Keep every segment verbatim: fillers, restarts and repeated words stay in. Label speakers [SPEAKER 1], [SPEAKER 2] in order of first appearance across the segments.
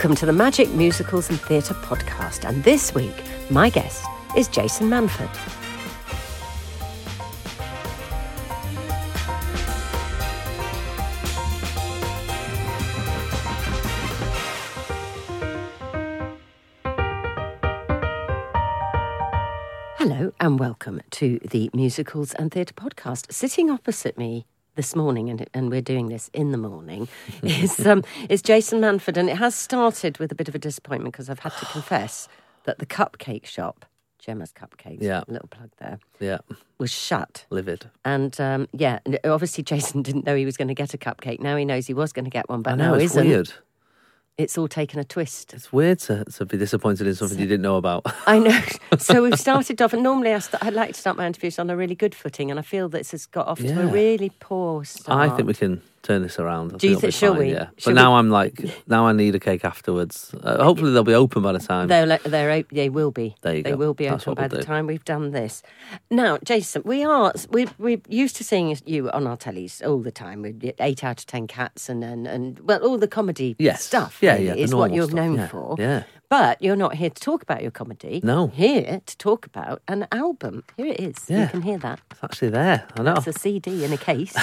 [SPEAKER 1] Welcome to the Magic Musicals and Theatre podcast, and this week my guest is Jason Manford. Hello and welcome to the Musicals and Theatre podcast. Sitting opposite me this morning, and and we're doing this in the morning, is um is Jason Manford, and it has started with a bit of a disappointment because I've had to confess that the cupcake shop, Gemma's Cupcakes,
[SPEAKER 2] yeah,
[SPEAKER 1] little plug there,
[SPEAKER 2] yeah,
[SPEAKER 1] was shut.
[SPEAKER 2] Livid.
[SPEAKER 1] And um, yeah, obviously Jason didn't know he was going to get a cupcake. Now he knows he was going to get one, but
[SPEAKER 2] I know,
[SPEAKER 1] now
[SPEAKER 2] it's
[SPEAKER 1] isn't.
[SPEAKER 2] weird.
[SPEAKER 1] It's all taken a twist.
[SPEAKER 2] It's weird to, to be disappointed in something so, you didn't know about.
[SPEAKER 1] I know. So we've started off, and normally I st- I'd like to start my interviews on a really good footing, and I feel that this has got off
[SPEAKER 2] yeah.
[SPEAKER 1] to a really poor start.
[SPEAKER 2] I think we can turn this around. I
[SPEAKER 1] Do you
[SPEAKER 2] think,
[SPEAKER 1] think, shall
[SPEAKER 2] fine,
[SPEAKER 1] we?
[SPEAKER 2] Yeah.
[SPEAKER 1] Shall
[SPEAKER 2] but now
[SPEAKER 1] we?
[SPEAKER 2] I'm like, now I need a cake afterwards. Uh, hopefully they'll be open by the time.
[SPEAKER 1] They're, they're, they will be.
[SPEAKER 2] There you
[SPEAKER 1] they
[SPEAKER 2] go.
[SPEAKER 1] will be
[SPEAKER 2] That's
[SPEAKER 1] open
[SPEAKER 2] what
[SPEAKER 1] by
[SPEAKER 2] we'll
[SPEAKER 1] the
[SPEAKER 2] do.
[SPEAKER 1] time we've done this. Now, Jason, we are, we, we're used to seeing you on our tellies all the time with eight out of ten cats and, and, and well, all the comedy
[SPEAKER 2] yes.
[SPEAKER 1] stuff
[SPEAKER 2] yeah,
[SPEAKER 1] really,
[SPEAKER 2] yeah,
[SPEAKER 1] is what you're
[SPEAKER 2] stuff.
[SPEAKER 1] known
[SPEAKER 2] yeah.
[SPEAKER 1] for.
[SPEAKER 2] Yeah.
[SPEAKER 1] But you're not here to talk about your comedy.
[SPEAKER 2] No.
[SPEAKER 1] Here to talk about an album. Here it is.
[SPEAKER 2] Yeah.
[SPEAKER 1] You can hear that.
[SPEAKER 2] It's actually there. I know.
[SPEAKER 1] It's a C D in a case.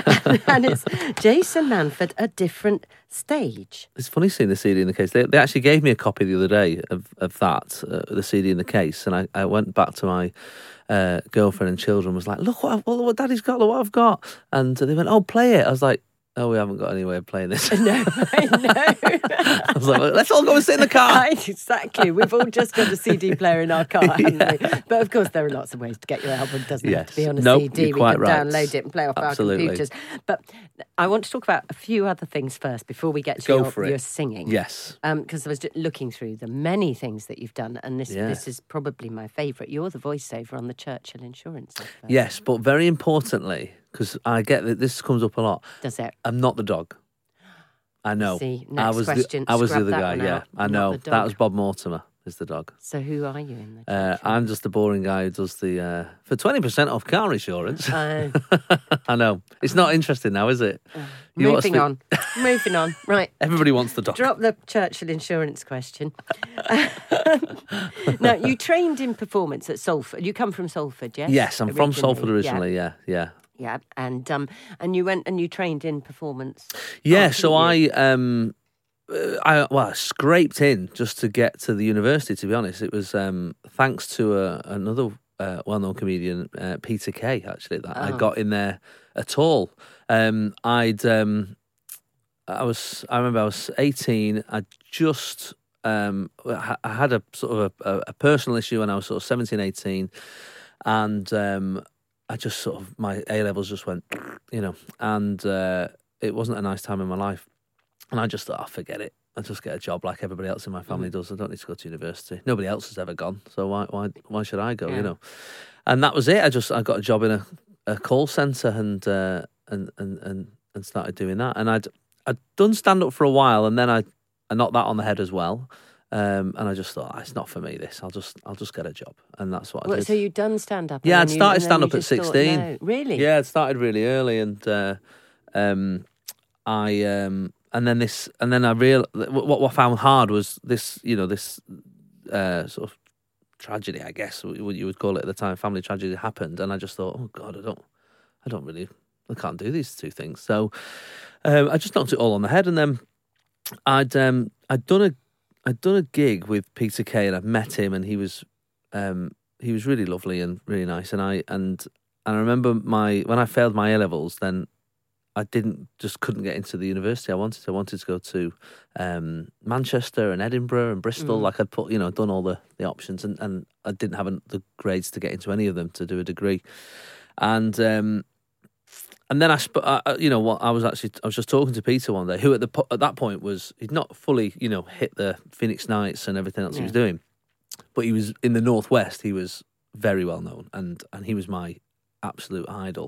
[SPEAKER 1] And it's Jason Manford, A Different Stage.
[SPEAKER 2] It's funny seeing the C D in the case. They, they actually gave me a copy the other day of, of that, uh, the C D in the case, and I, I went back to my uh, girlfriend and children, was like, look what, I've, look what Daddy's got, look what I've got. And they went, oh, play it. I was like, oh, we haven't got any way of playing this.
[SPEAKER 1] No, I know.
[SPEAKER 2] I was like, let's all go and sit in the car.
[SPEAKER 1] Exactly. We've all just got a C D player in our car, haven't yeah. we? But of course, there are lots of ways to get your album. It doesn't
[SPEAKER 2] yes.
[SPEAKER 1] have to be on a
[SPEAKER 2] nope,
[SPEAKER 1] C D.
[SPEAKER 2] You're
[SPEAKER 1] we
[SPEAKER 2] quite
[SPEAKER 1] can
[SPEAKER 2] right.
[SPEAKER 1] download it and play off
[SPEAKER 2] Absolutely.
[SPEAKER 1] our computers. But I want to talk about a few other things first before we get to
[SPEAKER 2] go
[SPEAKER 1] your,
[SPEAKER 2] for it.
[SPEAKER 1] your singing.
[SPEAKER 2] Yes.
[SPEAKER 1] Because um, I was just looking through the many things that you've done, and this
[SPEAKER 2] yeah.
[SPEAKER 1] this is probably my favourite. You're the voiceover on the Churchill Insurance advert.
[SPEAKER 2] Yes, but very importantly, because I get that this comes up a lot.
[SPEAKER 1] Does it?
[SPEAKER 2] I'm not the dog. I know.
[SPEAKER 1] See, next
[SPEAKER 2] I was
[SPEAKER 1] question.
[SPEAKER 2] The, I was the
[SPEAKER 1] Scrub
[SPEAKER 2] other
[SPEAKER 1] that
[SPEAKER 2] guy.
[SPEAKER 1] one
[SPEAKER 2] Yeah,
[SPEAKER 1] out.
[SPEAKER 2] I
[SPEAKER 1] Not
[SPEAKER 2] know.
[SPEAKER 1] the dog.
[SPEAKER 2] That was Bob Mortimer. Is the dog.
[SPEAKER 1] So who are you in the
[SPEAKER 2] Uh,
[SPEAKER 1] Churchill?
[SPEAKER 2] I'm just the boring guy who does the uh, for twenty percent off car insurance.
[SPEAKER 1] Uh,
[SPEAKER 2] I know. It's not interesting now, is it?
[SPEAKER 1] Uh,
[SPEAKER 2] You want to
[SPEAKER 1] moving
[SPEAKER 2] speak-
[SPEAKER 1] on. Moving on. Right.
[SPEAKER 2] Everybody wants the dog.
[SPEAKER 1] Drop the Churchill Insurance question. Now, you trained in performance at Salford. You come from Salford, yes?
[SPEAKER 2] Yes, I'm from
[SPEAKER 1] Originally,
[SPEAKER 2] Salford originally. Yeah, yeah.
[SPEAKER 1] Yeah, and um, and you went and you trained in performance.
[SPEAKER 2] Yeah,
[SPEAKER 1] Oh,
[SPEAKER 2] so I
[SPEAKER 1] didn't you?
[SPEAKER 2] um, uh, I well I scraped in just to get to the university. To be honest, it was um, thanks to a, another uh, well-known comedian, uh, Peter Kay, actually, that I
[SPEAKER 1] Oh.
[SPEAKER 2] got in there at all. Um, I'd um, I was I remember I was eighteen. I just um, I I had a sort of a, a personal issue when I was sort of seventeen, eighteen, and um, I just sort of my A levels just went, you know, and uh, it wasn't a nice time in my life. And I just thought, oh, forget it. I'll just get a job like everybody else in my family does. I don't need to go to university. Nobody else has ever gone, so why why why should I go?
[SPEAKER 1] Yeah.
[SPEAKER 2] You know, and that was it. I just I got a job in a, a call centre and uh, and and and and started doing that. And I'd I'd done stand up for a while, and then I I knocked that on the head as well. Um, and I just thought, oh, it's not for me. This I'll just I'll just get a job, and that's what I
[SPEAKER 1] Well,
[SPEAKER 2] did.
[SPEAKER 1] so you'd done stand up?
[SPEAKER 2] Yeah, I'd started stand up at sixteen.
[SPEAKER 1] No. Really?
[SPEAKER 2] Yeah, it started really early, and uh, um, I um, and then this, and then I real what what I found hard was this, you know, this uh, sort of tragedy, I guess what you would call it at the time, family tragedy happened, and I just thought, oh God, I don't, I don't really, I can't do these two things. So um, I just knocked it all on the head, and then I'd um, I'd done a I'd done a gig with Peter Kay, and I'd met him, and he was um, he was really lovely and really nice, and I and and I remember my when I failed my A levels, then I didn't just couldn't get into the university I wanted. I wanted to go to um, Manchester and Edinburgh and Bristol.
[SPEAKER 1] Mm.
[SPEAKER 2] Like I'd put, you know, done all the, the options, and, and I didn't have the grades to get into any of them to do a degree. And um, and then I, sp- I, you know, what I was actually I was just talking to Peter one day, who at the po- at that point was he'd not fully, you know, hit the Phoenix Nights and everything else
[SPEAKER 1] Yeah.
[SPEAKER 2] he was doing, but he was in the Northwest. He was very well known, and and he was my absolute idol.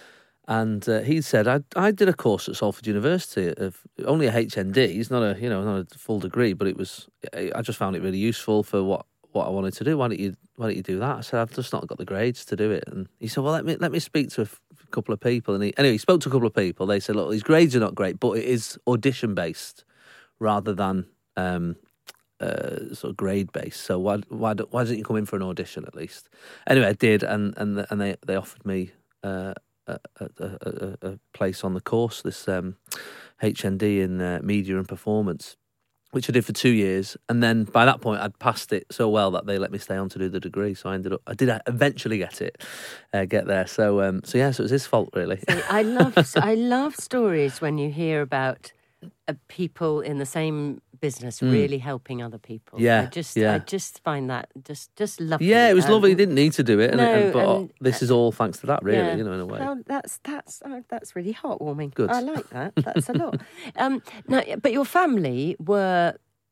[SPEAKER 2] And uh, he said, I I did a course at Salford University of only a H N D. It's not a you know not a full degree, but it was. I just found it really useful for what, what I wanted to do. Why don't you Why don't you do that? I said, I've just not got the grades to do it. And he said, well, let me let me speak to a f- couple of people. And he anyway, he spoke to a couple of people. They said, look, these grades are not great, but it is audition based rather than um, uh, sort of grade based. So why why don't, why don't you come in for an audition at least? Anyway, I did, and and and they they offered me uh, a, a, a, a place on the course, this um, H N D in uh, media and performance, which I did for two years, and then by that point I'd passed it so well that they let me stay on to do the degree. So I ended up, I did eventually get it, uh, get there. So, um, so yeah, so it was his fault really.
[SPEAKER 1] See, I love, I love stories when you hear about uh, people in the same business
[SPEAKER 2] Mm.
[SPEAKER 1] really helping other people.
[SPEAKER 2] Yeah,
[SPEAKER 1] I just,
[SPEAKER 2] yeah.
[SPEAKER 1] I just find that just, just lovely.
[SPEAKER 2] Yeah, it was
[SPEAKER 1] Um,
[SPEAKER 2] lovely. He didn't need to do it, and,
[SPEAKER 1] no,
[SPEAKER 2] and, but
[SPEAKER 1] and-
[SPEAKER 2] this is all thanks to that, really.
[SPEAKER 1] Yeah.
[SPEAKER 2] You know, in a way.
[SPEAKER 1] Oh, that's that's oh, that's really heartwarming.
[SPEAKER 2] Good.
[SPEAKER 1] I like that. That's a lot. Um, now, but your family were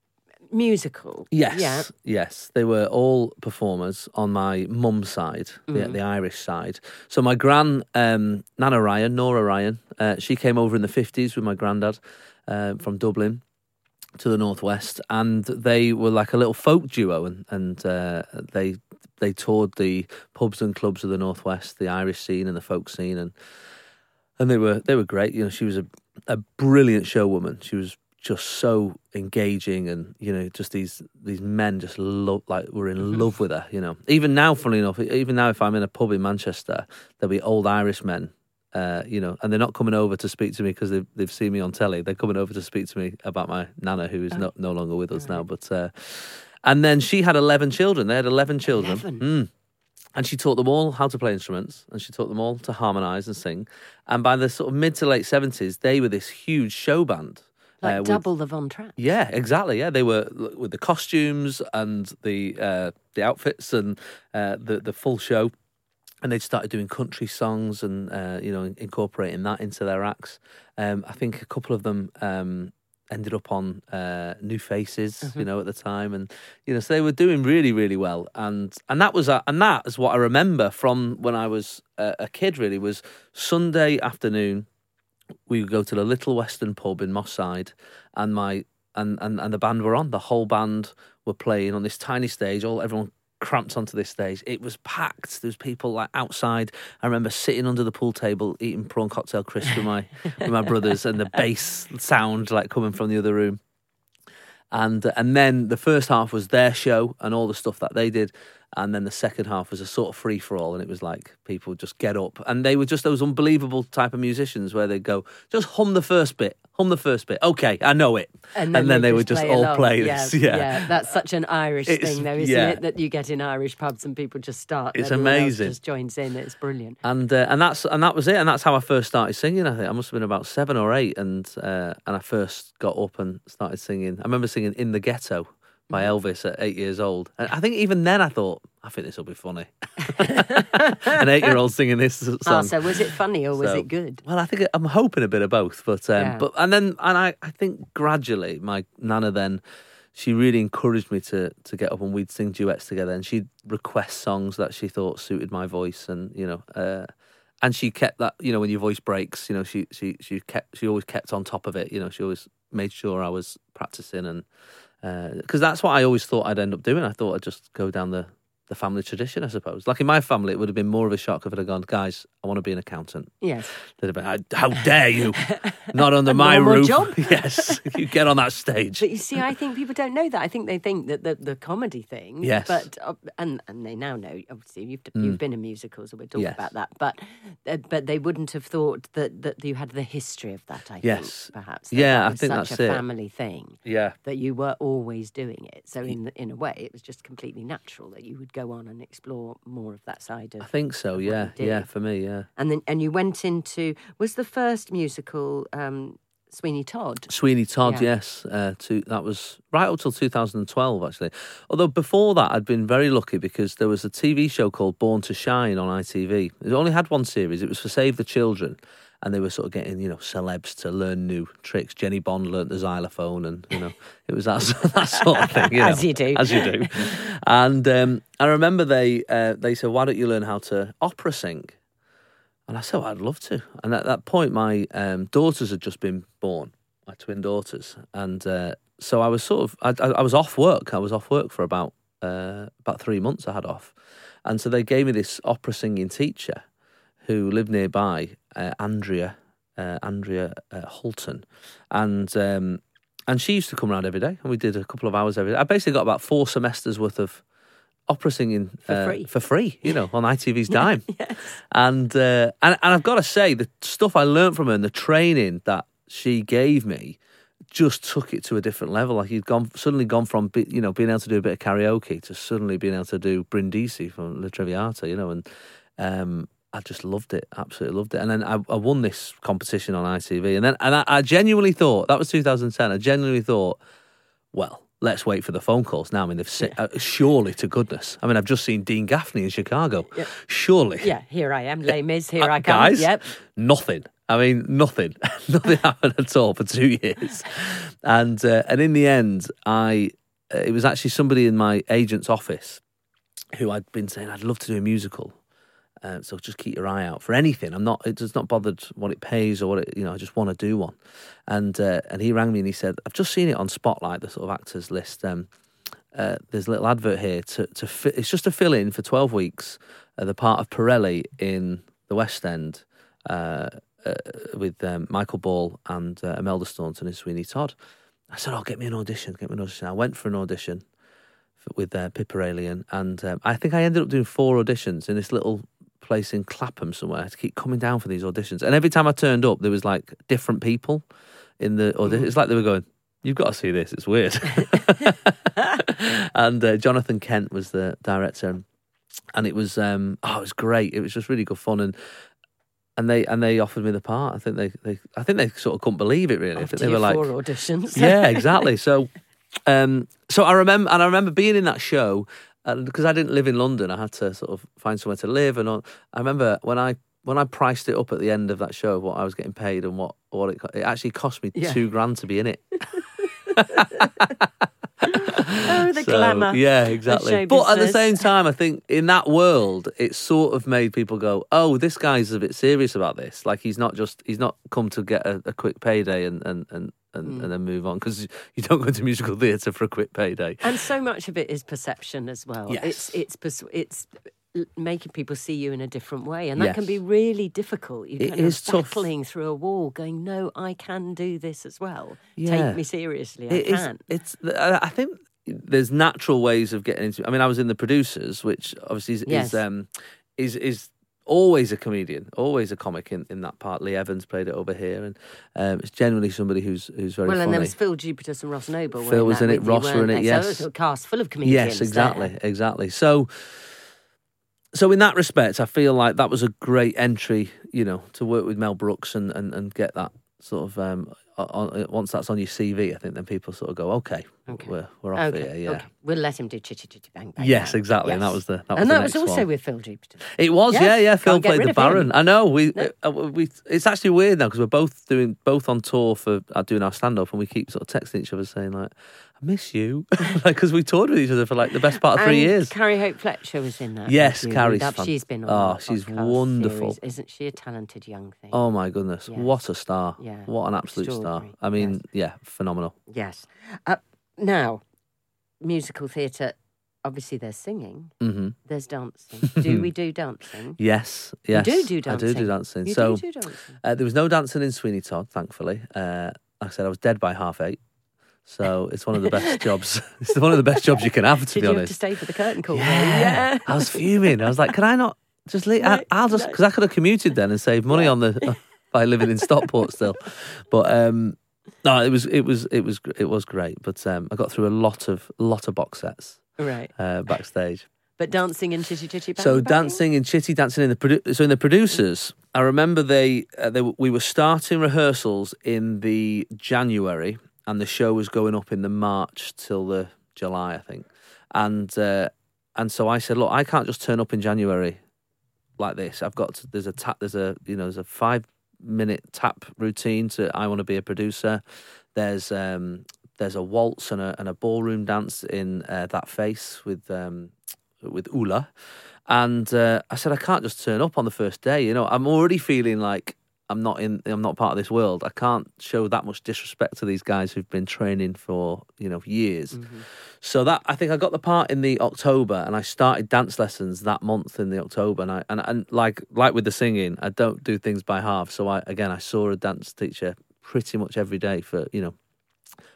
[SPEAKER 1] musical.
[SPEAKER 2] Yes,
[SPEAKER 1] Yeah.
[SPEAKER 2] yes, they were all performers on my mum's side, the,
[SPEAKER 1] Mm.
[SPEAKER 2] the Irish side. So my gran, um, Nana Ryan, Nora Ryan, uh, she came over in the fifties with my granddad uh, from Dublin to the northwest, and they were like a little folk duo, and and uh, they they toured the pubs and clubs of the northwest, the Irish scene and the folk scene, and and they were they were great. You know, she was a a brilliant showwoman. She was just so engaging, and you know, just these these men just love like were in love with her. You know, even now, funnily enough, even now, if I'm in a pub in Manchester, there'll be old Irish men. Uh, you know, and they're not coming over to speak to me because they've, they've seen me on telly. They're coming over to speak to me about my nana, who is
[SPEAKER 1] Oh.
[SPEAKER 2] no, no longer with us
[SPEAKER 1] Right.
[SPEAKER 2] now. But uh, and then she had eleven children. They had eleven children,
[SPEAKER 1] eleven?
[SPEAKER 2] Mm. And she taught them all how to play instruments, and she taught them all to harmonise and sing. And by the sort of mid to late seventies, they were this huge show band.
[SPEAKER 1] Like
[SPEAKER 2] uh, with-
[SPEAKER 1] double the Von Trapp.
[SPEAKER 2] yeah, exactly. Yeah, they were with the costumes and the uh, the outfits and uh, the the full show. And they'd started doing country songs and, uh, you know, incorporating that into their acts. Um, I think a couple of them um, ended up on uh, New Faces,
[SPEAKER 1] Mm-hmm.
[SPEAKER 2] you know, at the time. And, you know, so they were doing really, really well. And and that was, uh, and that is what I remember from when I was uh, a kid, really, was Sunday afternoon, we would go to the Little Western pub in Moss Side, and my, and, and, and the band were on. The whole band were playing on this tiny stage, all everyone cramped onto this stage. It was packed. There was people like outside. I remember sitting under the pool table eating prawn cocktail crisps with my with my brothers, and the bass sound like coming from the other room. And and then the first half was their show and all the stuff that they did, and then the second half was a sort of free for all, and it was like people just get up, and they were just those unbelievable type of musicians where they'd go, just hum the first bit, hum the first bit. Okay, I know it,
[SPEAKER 1] And
[SPEAKER 2] then, they, would
[SPEAKER 1] just
[SPEAKER 2] just
[SPEAKER 1] play
[SPEAKER 2] all
[SPEAKER 1] along.
[SPEAKER 2] play
[SPEAKER 1] yeah,
[SPEAKER 2] this. Yeah,
[SPEAKER 1] that's such an Irish
[SPEAKER 2] It's-
[SPEAKER 1] thing, though, isn't
[SPEAKER 2] yeah.
[SPEAKER 1] it? That you get in Irish pubs and people just start. and
[SPEAKER 2] It's
[SPEAKER 1] everyone else
[SPEAKER 2] amazing.
[SPEAKER 1] Just joins in. It's brilliant.
[SPEAKER 2] And uh, and that's and that was it, and that's how I first started singing. I think I must have been about seven or eight, and uh, and I first got up and started singing. I remember singing "In the Ghetto" by Elvis at eight years old, and I think even then I thought, I think this will be funny. An eight-year-old singing this song.
[SPEAKER 1] Ah, so was it funny or was
[SPEAKER 2] So-
[SPEAKER 1] it good?
[SPEAKER 2] Well, I think it- I'm hoping a bit of both, but um,
[SPEAKER 1] Yeah.
[SPEAKER 2] but and then and I, I think gradually my nana then she really encouraged me to to get up and we'd sing duets together, and she'd request songs that she thought suited my voice, and you know, uh, and she kept that, you know, when your voice breaks, you know, she she she kept she always kept on top of it, you know, she always made sure I was practicing, and because that's what I always thought I'd end up doing. I thought I'd just go down the the family tradition, I suppose. Like in my family, it would have been more of a shock if I'd have gone, guys, I want to be an accountant.
[SPEAKER 1] Yes.
[SPEAKER 2] They'd have been, how dare you? Not under my
[SPEAKER 1] normal
[SPEAKER 2] roof.
[SPEAKER 1] job.
[SPEAKER 2] Yes, you get on that stage.
[SPEAKER 1] But you see, I think people don't know that. I think they think that the, the comedy thing.
[SPEAKER 2] Yes.
[SPEAKER 1] But uh, and and they now know. Obviously, you've you've been in musicals, so we're talking
[SPEAKER 2] Yes.
[SPEAKER 1] about that. But uh, but they wouldn't have thought that, that you had the history of that. I
[SPEAKER 2] Yes.
[SPEAKER 1] think perhaps. That
[SPEAKER 2] Yeah,
[SPEAKER 1] that
[SPEAKER 2] I
[SPEAKER 1] was
[SPEAKER 2] think
[SPEAKER 1] such
[SPEAKER 2] that's
[SPEAKER 1] a
[SPEAKER 2] it.
[SPEAKER 1] family thing.
[SPEAKER 2] Yeah.
[SPEAKER 1] That you were always doing it. So in in a way, it was just completely natural that you would go on and explore more of that side of.
[SPEAKER 2] I think so,
[SPEAKER 1] what
[SPEAKER 2] yeah.
[SPEAKER 1] you
[SPEAKER 2] Yeah,
[SPEAKER 1] did.
[SPEAKER 2] for me, yeah.
[SPEAKER 1] And then and you went into was the first musical um, Sweeney Todd.
[SPEAKER 2] Sweeney Todd,
[SPEAKER 1] Yeah.
[SPEAKER 2] yes. Uh, to, that was right up till two thousand twelve, actually. Although before that, I'd been very lucky because there was a T V show called Born to Shine on I T V. It only had one series. It was for Save the Children. And they were sort of getting, you know, celebs to learn new tricks. Jenny Bond learnt the xylophone, and, you know, it was that, that sort of thing. You know,
[SPEAKER 1] As you do.
[SPEAKER 2] As you do. And um, I remember they uh, they said, why don't you learn how to opera sing? And I said, well, I'd love to. And at that point, my um, daughters had just been born, my twin daughters. And uh, so I was sort of, I, I, I was off work. I was off work for about uh, about three months I had off. And so they gave me this opera singing teacher who lived nearby, uh, Andrea, uh, Andrea uh, Holton. And um, and she used to come around every day, and we did a couple of hours every day. I basically got about four semesters worth of opera singing
[SPEAKER 1] for
[SPEAKER 2] uh,
[SPEAKER 1] free,
[SPEAKER 2] for free, you know, on I T V's dime.
[SPEAKER 1] Yes.
[SPEAKER 2] And, uh, and and I've got to say, the stuff I learned from her and the training that she gave me just took it to a different level. Like you'd gone suddenly gone from be, you know being able to do a bit of karaoke to suddenly being able to do Brindisi from La Traviata, you know, and um, I just loved it, absolutely loved it. And then I, I won this competition on I T V, and then and I, I genuinely thought that was two thousand ten. I genuinely thought, well, let's wait for the phone calls now. I mean, they've se-
[SPEAKER 1] Yeah.
[SPEAKER 2] uh, surely to goodness. I mean, I've just seen Dean Gaffney in Chicago.
[SPEAKER 1] Yep.
[SPEAKER 2] Surely,
[SPEAKER 1] Yeah, here I am, Les Mis, here
[SPEAKER 2] Uh,
[SPEAKER 1] I come.
[SPEAKER 2] guys,
[SPEAKER 1] Yep.
[SPEAKER 2] nothing. I mean, nothing. Nothing happened at all for two years. And uh, and in the end, I uh, it was actually somebody in my agent's office who I'd been saying I'd love to do a musical. Uh, so just keep your eye out for anything. I'm not. It does not bothered what it pays or what it. You know, I just want to do one. And uh, and he rang me and he said, I've just seen it on Spotlight, the sort of actors list. Um, uh, there's a little advert here to to fi- it's just to fill in for twelve weeks uh, the part of Pirelli in the West End. Uh, Uh, with um, Michael Ball and uh, Imelda Staunton and Sweeney Todd. I said, oh, get me an audition, get me an audition. I went for an audition for, with uh, Pippa Alien, and um, I think I ended up doing four auditions in this little place in Clapham somewhere. I had to keep coming down for these auditions. And every time I turned up, there was like different people in the audition. It's like they were going, you've got to see this, it's weird. And uh, Jonathan Kent was the director, and it was, um, oh, it was great. It was just really good fun. And And they and they offered me the part. I think they, they I think they sort of couldn't believe it really. I
[SPEAKER 1] After
[SPEAKER 2] think they were like
[SPEAKER 1] four auditions.
[SPEAKER 2] yeah, exactly. So, um, so I remember and I remember being in that show, and because I didn't live in London, I had to sort of find somewhere to live. And all, I remember when I when I priced it up at the end of that show, what I was getting paid and what what it it actually cost me
[SPEAKER 1] Yeah.
[SPEAKER 2] two grand to be in it.
[SPEAKER 1] Oh, the
[SPEAKER 2] So,
[SPEAKER 1] glamour.
[SPEAKER 2] Yeah, exactly.
[SPEAKER 1] show
[SPEAKER 2] But at the
[SPEAKER 1] business.
[SPEAKER 2] same time, I think in that world, it sort of made people go, "Oh, this guy's a bit serious about this. Like he's not just he's not come to get a, a quick payday and and and, and,
[SPEAKER 1] Mm.
[SPEAKER 2] and then move on, because you don't go to musical theatre for a quick payday."
[SPEAKER 1] And so much of it is perception as well.
[SPEAKER 2] Yes.
[SPEAKER 1] It's it's pers- it's making people see you in a different way, and that can
[SPEAKER 2] Yes.
[SPEAKER 1] be really difficult. You're
[SPEAKER 2] It
[SPEAKER 1] kind
[SPEAKER 2] is
[SPEAKER 1] of
[SPEAKER 2] tough.
[SPEAKER 1] battling through a wall, going, "No, I can do this as well.
[SPEAKER 2] Yeah.
[SPEAKER 1] Take me seriously. I
[SPEAKER 2] It is-
[SPEAKER 1] can."
[SPEAKER 2] It's. I I think there's natural ways of getting into. I mean, I was in the producers, which obviously is
[SPEAKER 1] Yes.
[SPEAKER 2] is, um, is is always a comedian, always a comic in, in that part. Lee Evans played it over here, and um, it's generally somebody who's who's very
[SPEAKER 1] Well, and
[SPEAKER 2] funny.
[SPEAKER 1] there was Phil Dubitus and Ross Noble.
[SPEAKER 2] Phil
[SPEAKER 1] weren't
[SPEAKER 2] was
[SPEAKER 1] that
[SPEAKER 2] in it,
[SPEAKER 1] with you,
[SPEAKER 2] Ross were in
[SPEAKER 1] weren't
[SPEAKER 2] it,
[SPEAKER 1] they?
[SPEAKER 2] yes.
[SPEAKER 1] So it was a cast full of comedians.
[SPEAKER 2] Yes, exactly,
[SPEAKER 1] there.
[SPEAKER 2] exactly. So, so in that respect, I feel like that was a great entry, you know, to work with Mel Brooks and, and, and get that sort of um, on, once that's on your C V, I think then people sort of go, okay,
[SPEAKER 1] Okay.
[SPEAKER 2] we're we're off
[SPEAKER 1] Okay,
[SPEAKER 2] here, yeah.
[SPEAKER 1] okay. We'll let him do Chitty Chitty Bang Bang.
[SPEAKER 2] Yes,
[SPEAKER 1] now.
[SPEAKER 2] exactly, and that
[SPEAKER 1] Yes.
[SPEAKER 2] was the that was
[SPEAKER 1] and
[SPEAKER 2] the
[SPEAKER 1] that was
[SPEAKER 2] next
[SPEAKER 1] also
[SPEAKER 2] one.
[SPEAKER 1] with Phil Dubitus.
[SPEAKER 2] It was,
[SPEAKER 1] Yes,
[SPEAKER 2] yeah, yeah. Phil
[SPEAKER 1] can't get
[SPEAKER 2] played
[SPEAKER 1] rid
[SPEAKER 2] the
[SPEAKER 1] of him.
[SPEAKER 2] Baron. I know. We,
[SPEAKER 1] No.
[SPEAKER 2] uh, we. It's actually weird now because we're both doing both on tour for uh, doing our stand up, and we keep sort of texting each other saying like, "I miss you," like because we toured with each other for like the best part of three
[SPEAKER 1] And
[SPEAKER 2] years.
[SPEAKER 1] Carrie Hope Fletcher was in that.
[SPEAKER 2] Yes,
[SPEAKER 1] with you.
[SPEAKER 2] Carrie's
[SPEAKER 1] That-
[SPEAKER 2] fan-
[SPEAKER 1] She's been on.
[SPEAKER 2] Oh,
[SPEAKER 1] our
[SPEAKER 2] she's
[SPEAKER 1] podcast
[SPEAKER 2] wonderful.
[SPEAKER 1] series. Isn't she a talented young thing?
[SPEAKER 2] Oh my goodness,
[SPEAKER 1] Yes.
[SPEAKER 2] what a star!
[SPEAKER 1] Yeah.
[SPEAKER 2] What an absolute star!
[SPEAKER 1] Extraordinary.
[SPEAKER 2] I mean,
[SPEAKER 1] Yes.
[SPEAKER 2] yeah, phenomenal.
[SPEAKER 1] Yes. Uh, now, musical theatre. Obviously, there's singing.
[SPEAKER 2] hmm
[SPEAKER 1] There's dancing. Do we do dancing?
[SPEAKER 2] Yes, yes,
[SPEAKER 1] do do
[SPEAKER 2] I do do
[SPEAKER 1] dancing.
[SPEAKER 2] dancing.
[SPEAKER 1] You
[SPEAKER 2] so
[SPEAKER 1] do do dancing.
[SPEAKER 2] Uh, there was no dancing in Sweeney Todd, thankfully. Uh, like I said, I was dead by half eight. So it's one of the best jobs. It's one of the best jobs you can have, to
[SPEAKER 1] Did
[SPEAKER 2] be
[SPEAKER 1] you have to
[SPEAKER 2] honest.
[SPEAKER 1] stay for the curtain call?
[SPEAKER 2] Yeah.
[SPEAKER 1] Yeah.
[SPEAKER 2] I was fuming. I was like, can I not just leave? I,
[SPEAKER 1] No,
[SPEAKER 2] I'll just,
[SPEAKER 1] no.
[SPEAKER 2] because I could have commuted then and saved money
[SPEAKER 1] Yeah.
[SPEAKER 2] on the, by living in Stockport still. But um, no, it was, it was, it was, it was great. But um, I got through a lot of, lot of box sets
[SPEAKER 1] Right.
[SPEAKER 2] uh, backstage.
[SPEAKER 1] But dancing in Chitty Chitty Bang
[SPEAKER 2] So
[SPEAKER 1] Bang?
[SPEAKER 2] dancing in Chitty, dancing in the produ- so in the producers. I remember they, uh, they we were starting rehearsals in the January, and the show was going up in the March till the July, I think. And uh, and so I said, look, I can't just turn up in January like this. I've got to, there's a tap, there's a you know there's a five minute tap routine to I want to be a producer. There's um there's a waltz and a and a ballroom dance in uh, That Face with um. with Ula, and uh, I said I can't just turn up on the first day. You know, I'm already feeling like I'm not in, I'm not part of this world. I can't show that much disrespect to these guys who've been training for you know years.
[SPEAKER 1] Mm-hmm.
[SPEAKER 2] So that I think I got the part in the October, and I started dance lessons that month in the October. And I and, and like like with the singing, I don't do things by half. So I again I saw a dance teacher pretty much every day for you know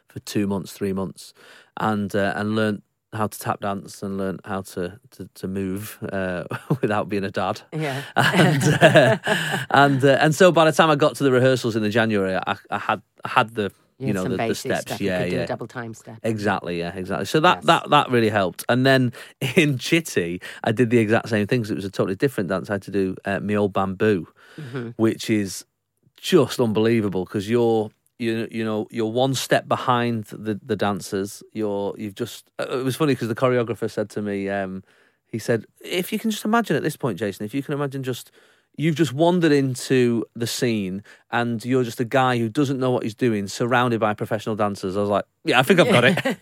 [SPEAKER 2] for two months, three months, and uh, and learnt how to tap dance and learnt how to to, to move uh, without being a dad.
[SPEAKER 1] Yeah.
[SPEAKER 2] And uh, and uh, and so by the time I got to the rehearsals in the January, I, I had I had the
[SPEAKER 1] You
[SPEAKER 2] you
[SPEAKER 1] had
[SPEAKER 2] know
[SPEAKER 1] some
[SPEAKER 2] the, the
[SPEAKER 1] basic
[SPEAKER 2] steps.
[SPEAKER 1] stuff.
[SPEAKER 2] Yeah,
[SPEAKER 1] You could do
[SPEAKER 2] yeah.
[SPEAKER 1] a double time step.
[SPEAKER 2] Exactly, yeah, exactly. So that,
[SPEAKER 1] Yes.
[SPEAKER 2] that, that really helped. And then in Chitty, I did the exact same thing. 'Cause it was a totally different dance. I had to do uh, Me Old Bamboo,
[SPEAKER 1] Mm-hmm.
[SPEAKER 2] which is just unbelievable because you're you you know you're one step behind the, the dancers. You're you've just it was funny because the choreographer said to me, um, he said, if you can just imagine at this point, Jason, if you can imagine just. You've just wandered into the scene and you're just a guy who doesn't know what he's doing, surrounded by professional dancers. I was like, yeah, I think I've got it.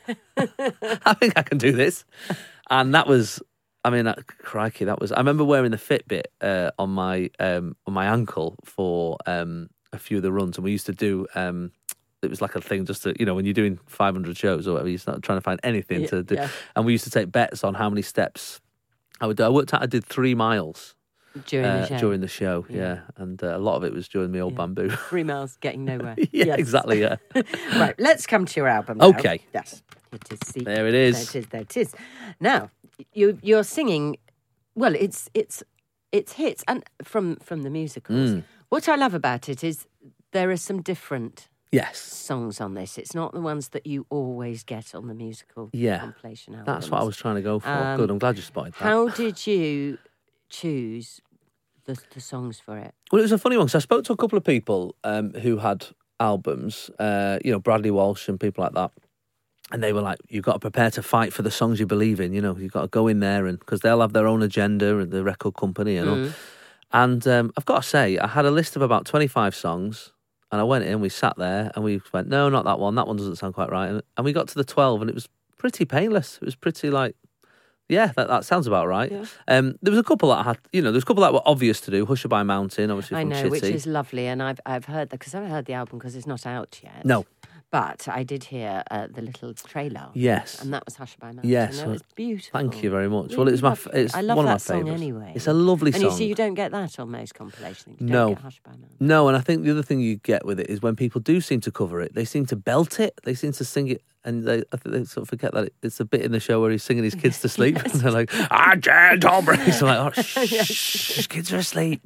[SPEAKER 2] I think I can do this. And that was, I mean, uh, crikey, that was, I remember wearing the Fitbit uh, on my um, on my ankle for um, a few of the runs. And we used to do, um, it was like a thing just to, you know, when you're doing five hundred shows or whatever, you're not trying to find anything
[SPEAKER 1] Yeah,
[SPEAKER 2] to do.
[SPEAKER 1] yeah.
[SPEAKER 2] And we used to take bets on how many steps I would do. I worked out I did three miles.
[SPEAKER 1] During the
[SPEAKER 2] Uh,
[SPEAKER 1] show.
[SPEAKER 2] during the show, yeah,
[SPEAKER 1] Yeah.
[SPEAKER 2] and uh, a lot of it was during the old
[SPEAKER 1] Yeah.
[SPEAKER 2] bamboo.
[SPEAKER 1] Three miles getting nowhere.
[SPEAKER 2] yeah,
[SPEAKER 1] Yes.
[SPEAKER 2] exactly. Yeah,
[SPEAKER 1] Right, let's come to your album now.
[SPEAKER 2] Okay.
[SPEAKER 1] Yes. It is. See,
[SPEAKER 2] there it
[SPEAKER 1] There
[SPEAKER 2] is.
[SPEAKER 1] it is. There it is. Now, you you're singing. Well, it's it's it's hits and from from the musicals.
[SPEAKER 2] Mm.
[SPEAKER 1] What I love about it is there are some different
[SPEAKER 2] Yes,
[SPEAKER 1] songs on this. It's not the ones that you always get on the musical
[SPEAKER 2] Yeah.
[SPEAKER 1] compilation albums.
[SPEAKER 2] that's what I was trying to go for.
[SPEAKER 1] Um,
[SPEAKER 2] Good, I'm glad you spotted that.
[SPEAKER 1] How did you choose the the songs for it?
[SPEAKER 2] Well, it was a funny one because I spoke to a couple of people um, who had albums, uh, you know, Bradley Walsh and people like that. And they were like, you've got to prepare to fight for the songs you believe in, you know, you've got to go in there and because they'll have their own agenda and the record company and all. And um, I've got to say, I had a list of about twenty-five songs and I went in, we sat there and we went, no, not that one. That one doesn't sound quite right. And, and we got to the twelve and it was pretty painless. It was pretty like, yeah, that, that sounds about right.
[SPEAKER 1] Yeah.
[SPEAKER 2] Um, there was a couple that I had, you know, there was a couple that were obvious to do. Hushabye Mountain, obviously
[SPEAKER 1] I
[SPEAKER 2] from
[SPEAKER 1] know,
[SPEAKER 2] Chitty.
[SPEAKER 1] which is lovely, and I've I've heard that because I haven't heard the album because it's not out yet.
[SPEAKER 2] No.
[SPEAKER 1] But I did hear uh, the little trailer.
[SPEAKER 2] Yes.
[SPEAKER 1] And that was Hushabye Mountain.
[SPEAKER 2] Yes.
[SPEAKER 1] And it was beautiful.
[SPEAKER 2] Thank you very much.
[SPEAKER 1] Really
[SPEAKER 2] well, it's my, f-
[SPEAKER 1] lovely.
[SPEAKER 2] it's
[SPEAKER 1] I love
[SPEAKER 2] one
[SPEAKER 1] that
[SPEAKER 2] of my
[SPEAKER 1] song
[SPEAKER 2] favourites.
[SPEAKER 1] anyway.
[SPEAKER 2] It's a lovely
[SPEAKER 1] and
[SPEAKER 2] song.
[SPEAKER 1] you see, you don't get that on most compilations. You
[SPEAKER 2] No.
[SPEAKER 1] don't get Hushabye Mountain.
[SPEAKER 2] No, and I think the other thing you get with it is when people do seem to cover it, they seem to belt it. They seem to sing it, and they I think they sort of forget that it, it's a bit in the show where he's singing his kids to sleep, and they're like, "Ah, Jan Tom Brace." I'm like, "Oh, shh, shh, kids are asleep,"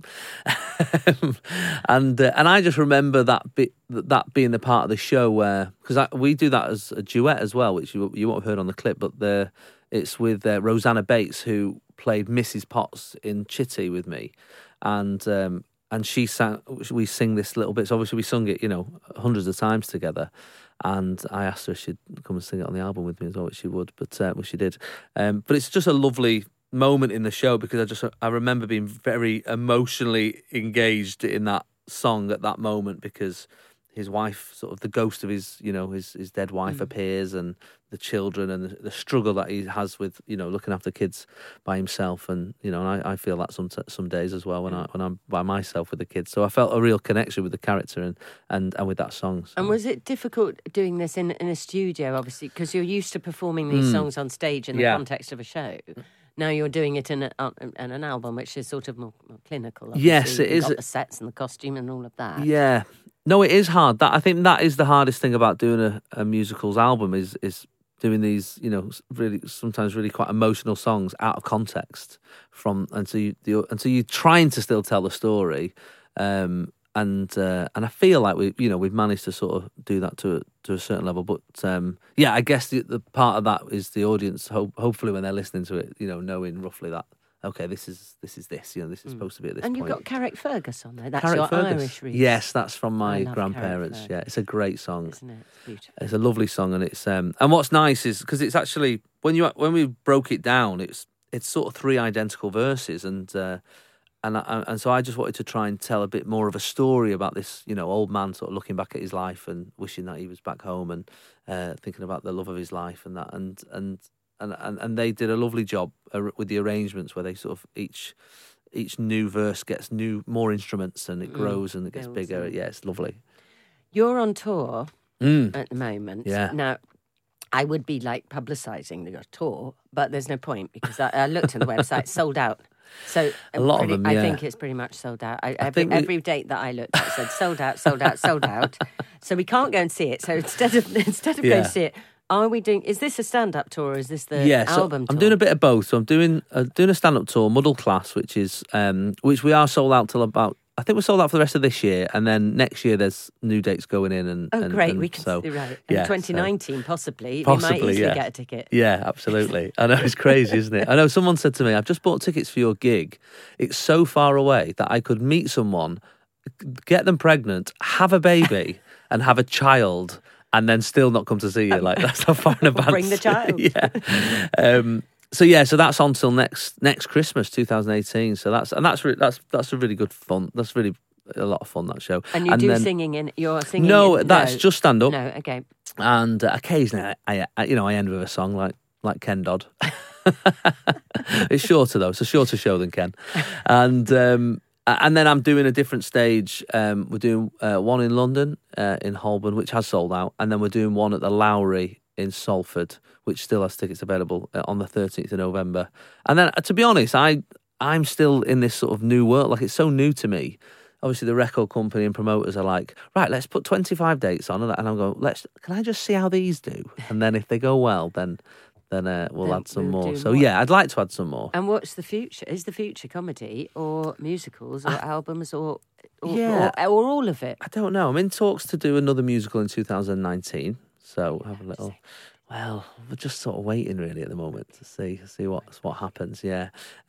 [SPEAKER 2] and uh, and I just remember that bit, that being the part of the show where because we do that as a duet as well, which you you won't have heard on the clip, but the it's with uh, Rosanna Bates who played Missus Potts in Chitty with me, and. Um, And she sang, we sing this little bit. So obviously we sung it, you know, hundreds of times together. And I asked her if she'd come and sing it on the album with me as well, which she would, but uh, well, she did. Um, but it's just a lovely moment in the show because I just, I remember being very emotionally engaged in that song at that moment because his wife, sort of the ghost of his, you know, his, his dead wife
[SPEAKER 1] Mm.
[SPEAKER 2] appears and the children and the, the struggle that he has with, you know, looking after kids by himself. And, you know, and I, I feel that some some days as well when, I, when I'm by myself with the kids. So I felt a real connection with the character and, and, and with that song. So.
[SPEAKER 1] And was it difficult doing this in, in a studio, obviously, because you're used to performing these
[SPEAKER 2] Mm.
[SPEAKER 1] songs on stage in the
[SPEAKER 2] Yeah.
[SPEAKER 1] context of a show? Now you're doing it in, a, on, in an album, which is sort of more, more clinical. Obviously.
[SPEAKER 2] Yes, it
[SPEAKER 1] You've
[SPEAKER 2] is.
[SPEAKER 1] got the sets and the costume and all of that.
[SPEAKER 2] Yeah. No, it is hard. That I think that is the hardest thing about doing a, a musicals album is is doing these, you know, really sometimes really quite emotional songs out of context from until you the, until you're trying to still tell the story, um, and uh, and I feel like we you know we've managed to sort of do that to a, to a certain level. But um, yeah, I guess the, the part of that is the audience. Ho- hopefully, when they're listening to it, you know, knowing roughly that. Okay, this is this is this. You know, this is supposed to be at this
[SPEAKER 1] And
[SPEAKER 2] point.
[SPEAKER 1] you've got Carrick Fergus on there. That's
[SPEAKER 2] Carrick
[SPEAKER 1] your
[SPEAKER 2] Fergus.
[SPEAKER 1] Irish roots.
[SPEAKER 2] Yes, that's from
[SPEAKER 1] I
[SPEAKER 2] my
[SPEAKER 1] love
[SPEAKER 2] grandparents.
[SPEAKER 1] Carrick
[SPEAKER 2] Yeah, it's a great song.
[SPEAKER 1] Isn't it? It's beautiful.
[SPEAKER 2] It's a lovely song, and it's um, and what's nice is because it's actually when you when we broke it down, it's it's sort of three identical verses, and uh, and I, and so I just wanted to try and tell a bit more of a story about this, you know, old man sort of looking back at his life and wishing that he was back home and uh, thinking about the love of his life and that, and and and and, and they did a lovely job uh, with the arrangements where they sort of each. Each new verse gets new, more instruments, and it grows and it gets
[SPEAKER 1] builds
[SPEAKER 2] bigger.
[SPEAKER 1] on.
[SPEAKER 2] Yeah, it's lovely.
[SPEAKER 1] You're on tour
[SPEAKER 2] Mm.
[SPEAKER 1] at the moment.
[SPEAKER 2] Yeah.
[SPEAKER 1] Now, I would be like publicising the tour, but there's no point because I, I looked at the website, sold out. So
[SPEAKER 2] a lot
[SPEAKER 1] pretty,
[SPEAKER 2] of them, yeah.
[SPEAKER 1] I think it's pretty much sold out. I,
[SPEAKER 2] I
[SPEAKER 1] every,
[SPEAKER 2] think we...
[SPEAKER 1] every date that I looked at said sold out, sold out, sold out. So we can't go and see it. So instead of instead of
[SPEAKER 2] yeah.
[SPEAKER 1] going to see it, are we doing? Is this a stand-up tour or is this the
[SPEAKER 2] yeah, so
[SPEAKER 1] album tour?
[SPEAKER 2] I'm doing a bit of both. So I'm doing uh, doing a stand-up tour, Muddle Class, which is um, which we are sold out till about. I think we're sold out for the rest of this year, and then next year there's new dates going in. And
[SPEAKER 1] oh,
[SPEAKER 2] and,
[SPEAKER 1] great!
[SPEAKER 2] and
[SPEAKER 1] we can
[SPEAKER 2] so,
[SPEAKER 1] see right. And
[SPEAKER 2] yeah,
[SPEAKER 1] twenty nineteen, so, possibly,
[SPEAKER 2] possibly,
[SPEAKER 1] we might easily
[SPEAKER 2] yeah.
[SPEAKER 1] get a ticket.
[SPEAKER 2] Yeah, absolutely. I know it's crazy, isn't it? I know someone said to me, "I've just bought tickets for your gig. It's so far away that I could meet someone, get them pregnant, have a baby, and have a child." And then still not come to see you. Like, that's how far in advance.
[SPEAKER 1] Bring the child.
[SPEAKER 2] yeah. Um, so yeah, so that's on till next next Christmas, twenty eighteen. So that's and that's re- that's that's a really good fun. That's really a lot of fun, that show.
[SPEAKER 1] And you
[SPEAKER 2] and
[SPEAKER 1] do
[SPEAKER 2] then,
[SPEAKER 1] singing in you're singing.
[SPEAKER 2] No,
[SPEAKER 1] in,
[SPEAKER 2] that's
[SPEAKER 1] no.
[SPEAKER 2] just stand up.
[SPEAKER 1] No, okay.
[SPEAKER 2] And uh, occasionally, I, I you know I end with a song like like Ken Dodd. It's shorter though. It's a shorter show than Ken, and. Um, And then I'm doing a different stage. Um, we're doing uh, one in London, uh, in Holborn, which has sold out. And then we're doing one at the Lowry in Salford, which still has tickets available uh, on the thirteenth of November. And then, uh, to be honest, I, I'm still in this sort of new world. Like, it's so new to me. Obviously, the record company and promoters are like, right, let's put twenty-five dates on. And I'm going, let's, can I just see how these do? And then if they go well, then... then uh, we'll then add some
[SPEAKER 1] we'll
[SPEAKER 2] more. So,
[SPEAKER 1] more.
[SPEAKER 2] yeah, I'd like to add some more.
[SPEAKER 1] And what's the future? Is the future comedy or musicals or uh, albums or or,
[SPEAKER 2] yeah.
[SPEAKER 1] or or all of it?
[SPEAKER 2] I don't know. I'm in talks to do another musical in two thousand nineteen. So have a little... Well, we're just sort of waiting really at the moment to see see what what happens. Yeah,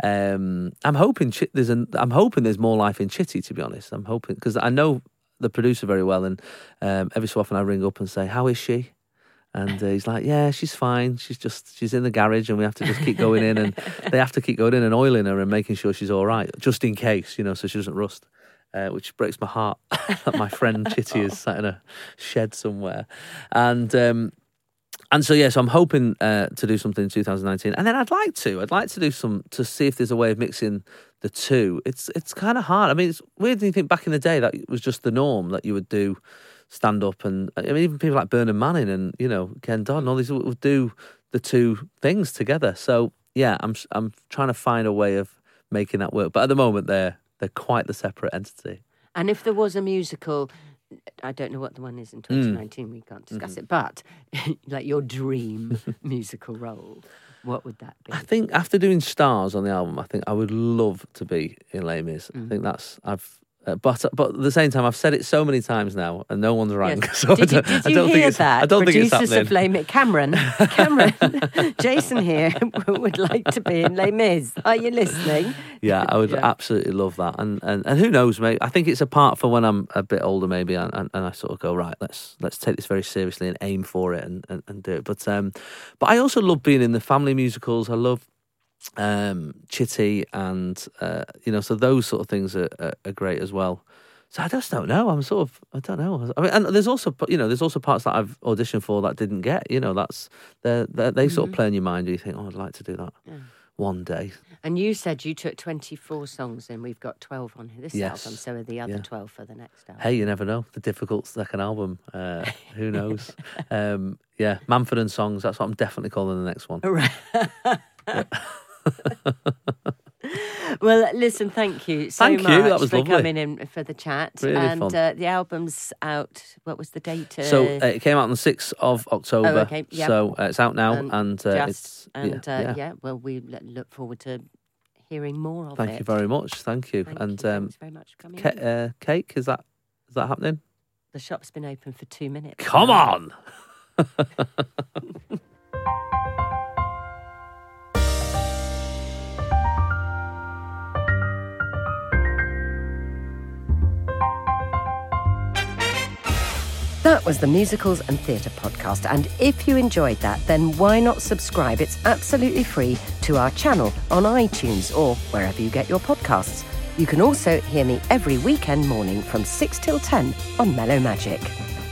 [SPEAKER 2] um, I'm hoping Ch- there's an, I'm hoping there's more life in Chitty. To be honest, I'm hoping because I know the producer very well, and um, every so often I ring up and say, "How is she?" And uh, he's like, yeah, she's fine. She's just, she's in the garage and we have to just keep going in and they have to keep going in and oiling her and making sure she's all right, just in case, you know, so she doesn't rust, uh, which breaks my heart that my friend Chitty is sat in a shed somewhere. And, um, and so, yeah, so I'm hoping uh, to do something in two thousand nineteen. And then I'd like to, I'd like to do some, to see if there's a way of mixing the two. It's, it's kind of hard. I mean, it's weird when you think back in the day that it was just the norm that you would do stand up, and I mean even people like Bernard Manning and you know Ken Dodd and all these would do the two things together. So yeah, I'm I'm trying to find a way of making that work. But at the moment they're they're quite the separate entity.
[SPEAKER 1] And if there was a musical, I don't know what the one is in twenty nineteen. Mm. We can't discuss mm-hmm. it. But like your dream musical role, what would that be?
[SPEAKER 2] I think after doing Stars on the album, I think I would love to be in Les Mis. Mm. I think that's I've. Uh, but but at the same time, I've said it so many times now, and no one's rang.
[SPEAKER 1] Yes.
[SPEAKER 2] So
[SPEAKER 1] did you,
[SPEAKER 2] I don't,
[SPEAKER 1] did you
[SPEAKER 2] I don't
[SPEAKER 1] hear
[SPEAKER 2] think it's,
[SPEAKER 1] that?
[SPEAKER 2] I don't
[SPEAKER 1] Producers
[SPEAKER 2] think it's happening.
[SPEAKER 1] Of Les Mis, Cameron, Cameron, Jason here would like to be in Les Mis. Are you listening?
[SPEAKER 2] Yeah, I would yeah. absolutely love that. And, and and who knows, mate? I think it's a part for when I'm a bit older, maybe, and, and, and I sort of go, right, let's let's take this very seriously and aim for it and, and, and do it. But um, but I also love being in the family musicals. I love. Um, Chitty and uh, you know, so those sort of things are, are, are great as well. So I just don't know. I'm sort of I don't know. I mean, and there's also you know, there's also parts that I've auditioned for that didn't get. You know, that's they they mm-hmm. sort of play in your mind. You think, oh, I'd like to do that yeah. one day.
[SPEAKER 1] And you said you took twenty-four songs, and we've got twelve on this
[SPEAKER 2] yes.
[SPEAKER 1] album. So are the other yeah. twelve for the next album?
[SPEAKER 2] Hey, you never know. The difficult second album. Uh, who knows? um, yeah, Manford and Songs. That's what I'm definitely calling the next one.
[SPEAKER 1] Right. yeah. Well, listen, thank you so
[SPEAKER 2] thank
[SPEAKER 1] much
[SPEAKER 2] you. That was
[SPEAKER 1] for
[SPEAKER 2] lovely.
[SPEAKER 1] coming in for the chat.
[SPEAKER 2] Really
[SPEAKER 1] and
[SPEAKER 2] fun.
[SPEAKER 1] Uh, the album's out. What was the date? Uh...
[SPEAKER 2] So uh, it came out on the sixth of October.
[SPEAKER 1] Oh, okay. Yep.
[SPEAKER 2] So uh, it's out now,
[SPEAKER 1] and,
[SPEAKER 2] and uh,
[SPEAKER 1] just,
[SPEAKER 2] it's
[SPEAKER 1] and
[SPEAKER 2] yeah,
[SPEAKER 1] uh,
[SPEAKER 2] yeah.
[SPEAKER 1] yeah. Well, we look forward to hearing more of
[SPEAKER 2] thank
[SPEAKER 1] it.
[SPEAKER 2] Thank you very much. Thank you.
[SPEAKER 1] Thank
[SPEAKER 2] and
[SPEAKER 1] you.
[SPEAKER 2] Um,
[SPEAKER 1] Thanks very much for coming.
[SPEAKER 2] Ca- uh, cake is that is that happening?
[SPEAKER 1] The shop's been open for two minutes.
[SPEAKER 2] Come on.
[SPEAKER 1] That was the Musicals and Theatre podcast, and if you enjoyed that, then why not subscribe? It's absolutely free to our channel on iTunes or wherever you get your podcasts. You can also hear me every weekend morning from six till ten on Mellow Magic.